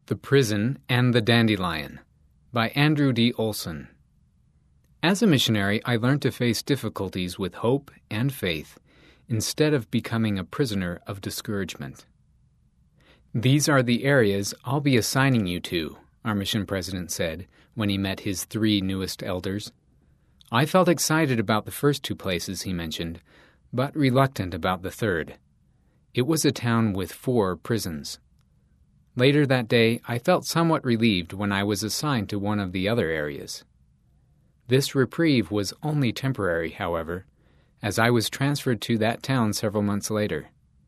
The Prison and the Dandelion by Andrew D. Olson. As a missionary, I learned to face difficulties with hope and faith instead of becoming a prisoner of discouragement. These are the areas I'll be assigning you to, our mission president said when he met his 3 newest elders. I felt excited about the first 2 places he mentioned, but reluctant about the third. It was a town with 4 prisons. Later that day, I felt somewhat relieved when I was assigned to one of the other areas. This reprieve was only temporary, however, as I was transferred to that town several months later.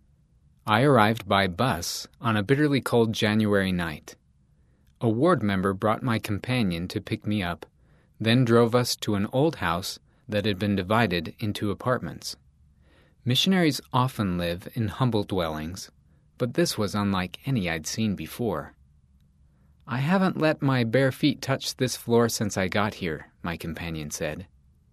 I arrived by bus on a bitterly cold January night. A ward member brought my companion to pick me up, then drove us to an old house that had been divided into apartments. Missionaries often live in humble dwellings, but this was unlike any I'd seen before. "I haven't let my bare feet touch this floor since I got here," my companion said.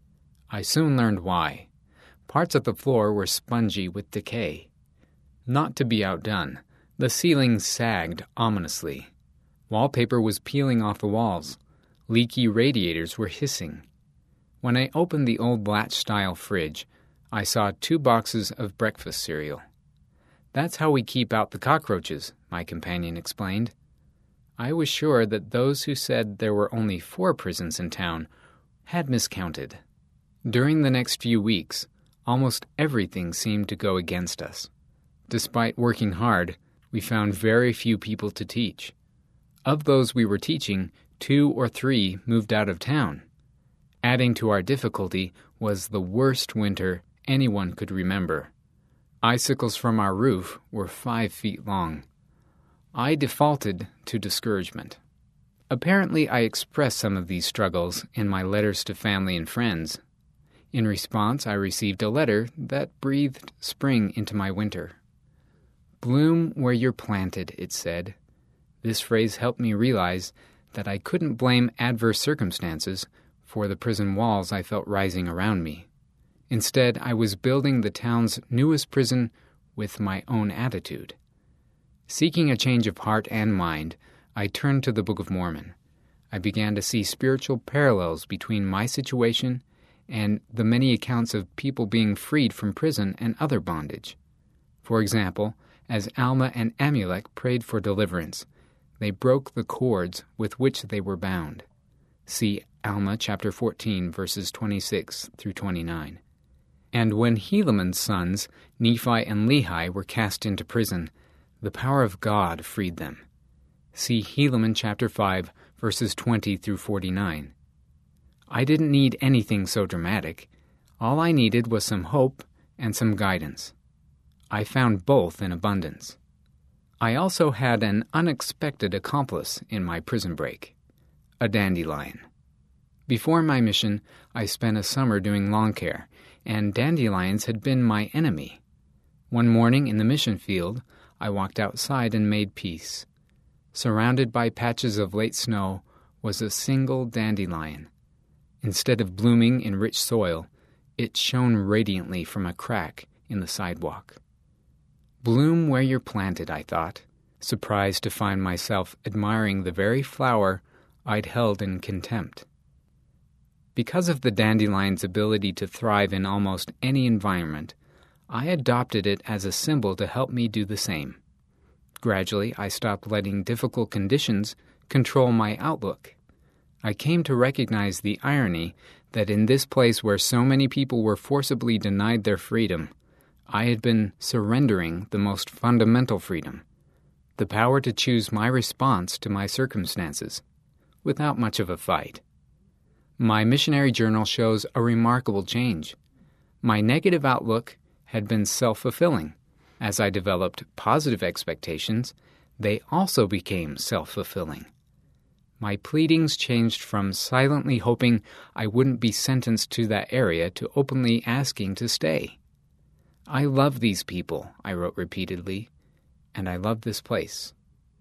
I soon learned why. Parts of the floor were spongy with decay. Not to be outdone, the ceiling sagged ominously. Wallpaper was peeling off the walls. Leaky radiators were hissing. When I opened the old latch-style fridge, I saw 2 boxes of breakfast cereal. "That's how we keep out the cockroaches," my companion explained. I was sure that those who said there were only 4 prisons in town had miscounted. During the next few weeks, almost everything seemed to go against us. Despite working hard, we found very few people to teach. Of those we were teaching, 2 or 3 moved out of town. Adding to our difficulty was the worst winter anyone could remember. Icicles from our roof were 5 feet long. I defaulted to discouragement. Apparently, I expressed some of these struggles in my letters to family and friends. In response, I received a letter that breathed spring into my winter. "Bloom where you're planted," it said. This phrase helped me realize that I couldn't blame adverse circumstances for the prison walls I felt rising around me. Instead, I was building the town's newest prison with my own attitude. Seeking a change of heart and mind, I turned to the Book of Mormon. I began to see spiritual parallels between my situation and the many accounts of people being freed from prison and other bondage. For example, as Alma and Amulek prayed for deliverance, they broke the cords with which they were bound. See Alma chapter 14, verses 26 through 29. And when Helaman's sons, Nephi and Lehi, were cast into prison, the power of God freed them. See Helaman chapter 5, verses 20 through 49. I didn't need anything so dramatic. All I needed was some hope and some guidance. I found both in abundance. I also had an unexpected accomplice in my prison break: a dandelion. Before my mission, I spent a summer doing lawn care, and dandelions had been my enemy. One morning in the mission field, I walked outside and made peace. Surrounded by patches of late snow was a single dandelion. Instead of blooming in rich soil, it shone radiantly from a crack in the sidewalk. "Bloom where you're planted," I thought, surprised to find myself admiring the very flower I'd held in contempt. Because of the dandelion's ability to thrive in almost any environment, I adopted it as a symbol to help me do the same. Gradually, I stopped letting difficult conditions control my outlook. I came to recognize the irony that in this place where so many people were forcibly denied their freedom, I had been surrendering the most fundamental freedom, the power to choose my response to my circumstances, without much of a fight. My missionary journal shows a remarkable change. My negative outlook had been self-fulfilling. As I developed positive expectations, they also became self-fulfilling. My pleadings changed from silently hoping I wouldn't be sentenced to that area to openly asking to stay. "I love these people," I wrote repeatedly, "and I love this place."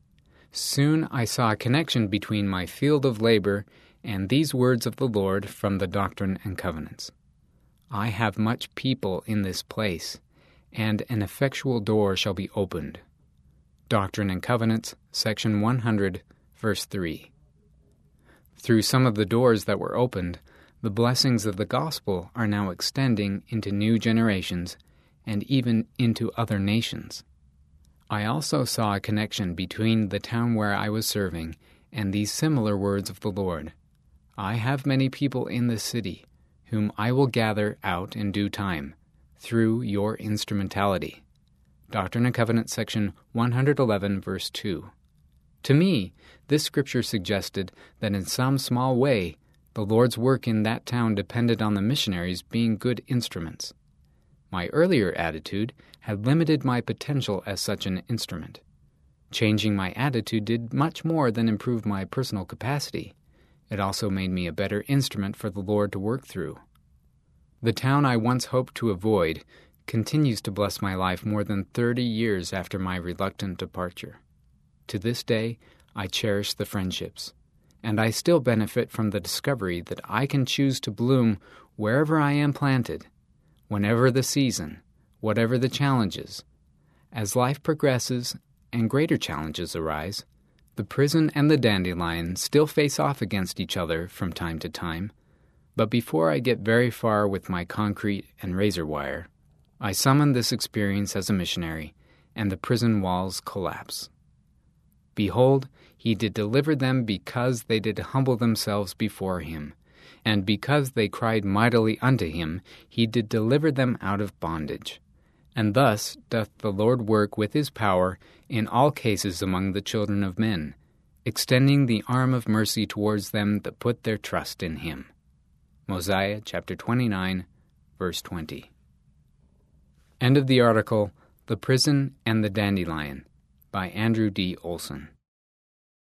Soon I saw a connection between my field of labor and these words of the Lord from the Doctrine and Covenants. "I have much people in this place, and an effectual door shall be opened." Doctrine and Covenants, section 100, verse 3. Through some of the doors that were opened, the blessings of the gospel are now extending into new generations and even into other nations. I also saw a connection between the town where I was serving and these similar words of the Lord. I have many people in this city, whom I will gather out in due time, through your instrumentality. Doctrine and Covenants, section 111, verse 2. To me, this scripture suggested that in some small way, the Lord's work in that town depended on the missionaries being good instruments. My earlier attitude had limited my potential as such an instrument. Changing my attitude did much more than improve my personal capacity. It also made me a better instrument for the Lord to work through. The town I once hoped to avoid continues to bless my life more than 30 years after my reluctant departure. To this day, I cherish the friendships, and I still benefit from the discovery that I can choose to bloom wherever I am planted, whenever the season, whatever the challenges. As life progresses and greater challenges arise, the prison and the dandelion still face off against each other from time to time, but before I get very far with my concrete and razor wire, I summon this experience as a missionary, and the prison walls collapse. Behold, he did deliver them because they did humble themselves before him, and because they cried mightily unto him, he did deliver them out of bondage. And thus doth the Lord work with his power in all cases among the children of men, extending the arm of mercy towards them that put their trust in him. Mosiah chapter 29, verse 20. End of the article, The Prison and the Dandelion, by Andrew D. Olson.